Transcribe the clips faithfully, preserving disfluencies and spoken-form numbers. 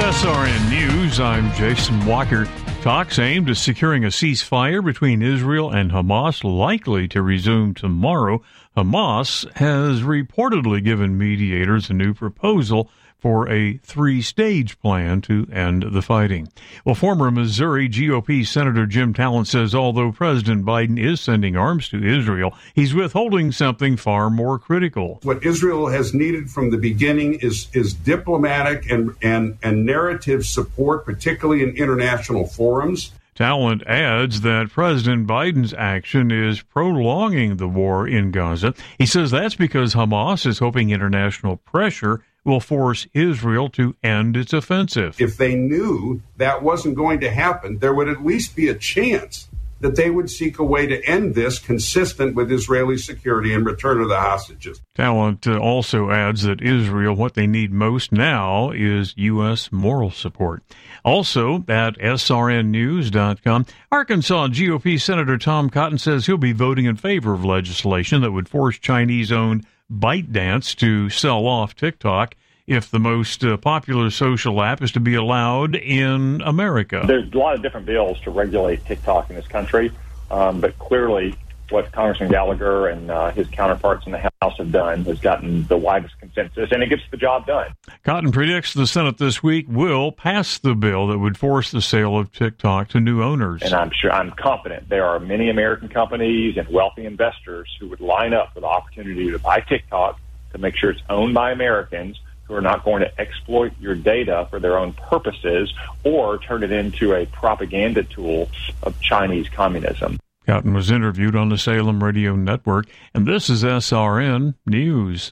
S R N News, I'm Jason Walker. Talks aimed at securing a ceasefire between Israel and Hamas likely to resume tomorrow. Hamas has reportedly given mediators a new proposal for a three-stage plan to end the fighting. Well, former Missouri G O P Senator Jim Talent says although President Biden is sending arms to Israel, he's withholding something far more critical. What Israel has needed from the beginning is is diplomatic and, and, and narrative support, particularly in international forums. Talent adds that President Biden's action is prolonging the war in Gaza. He says that's because Hamas is hoping international pressure will force Israel to end its offensive. If they knew that wasn't going to happen, there would at least be a chance that they would seek a way to end this consistent with Israeli security and return of the hostages. Talent uh, also adds that Israel, what they need most now is U S moral support. Also, at S R N news dot com, Arkansas G O P Senator Tom Cotton says he'll be voting in favor of legislation that would force Chinese-owned ByteDance to sell off TikTok if the most uh, popular social app is to be allowed in America. There's a lot of different bills to regulate TikTok in this country, um, but clearly what Congressman Gallagher and uh, his counterparts in the House have done has gotten the widest consensus, and it gets the job done. Cotton predicts the Senate this week will pass the bill that would force the sale of TikTok to new owners. And I'm sure, I'm confident there are many American companies and wealthy investors who would line up for the opportunity to buy TikTok to make sure it's owned by Americans who are not going to exploit your data for their own purposes or turn it into a propaganda tool of Chinese communism. Cotton was interviewed on the Salem Radio Network, and this is S R N News.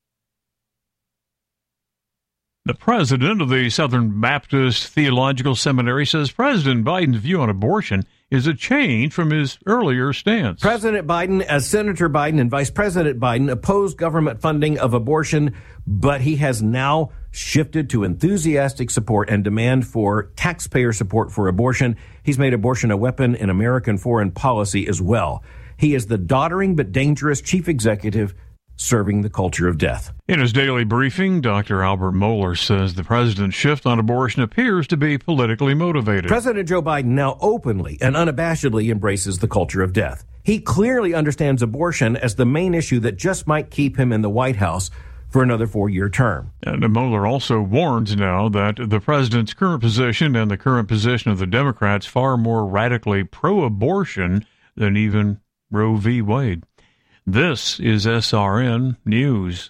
The president of the Southern Baptist Theological Seminary says President Biden's view on abortion is a change from his earlier stance. President Biden, as Senator Biden and Vice President Biden, opposed government funding of abortion, but he has now shifted to enthusiastic support and demand for taxpayer support for abortion. He's made abortion a weapon in American foreign policy as well. He is the doddering but dangerous chief executive serving the culture of death. In his daily briefing, Doctor Albert Mohler says the president's shift on abortion appears to be politically motivated. President Joe Biden now openly and unabashedly embraces the culture of death. He clearly understands abortion as the main issue that just might keep him in the White House for another four-year term. And Mohler also warns now that the president's current position and the current position of the Democrats far more radically pro-abortion than even Roe v. Wade. This is S R N News.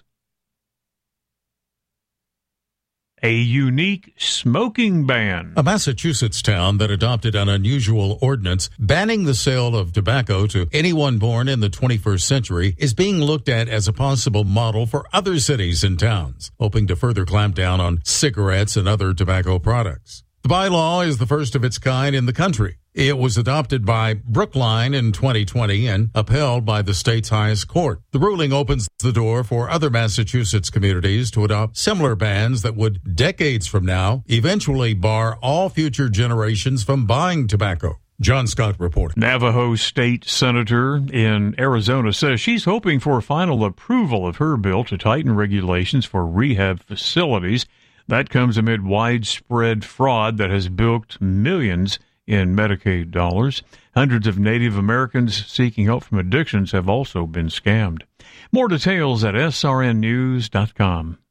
A unique smoking ban. A Massachusetts town that adopted an unusual ordinance banning the sale of tobacco to anyone born in the twenty-first century is being looked at as a possible model for other cities and towns, hoping to further clamp down on cigarettes and other tobacco products. The bylaw is the first of its kind in the country. It was adopted by Brookline in twenty twenty and upheld by the state's highest court. The ruling opens the door for other Massachusetts communities to adopt similar bans that would, decades from now, eventually bar all future generations from buying tobacco. John Scott reporting. Navajo State Senator in Arizona says she's hoping for final approval of her bill to tighten regulations for rehab facilities. That comes amid widespread fraud that has bilked millions in Medicaid dollars. Hundreds of Native Americans seeking help from addictions have also been scammed. More details at S R N news dot com.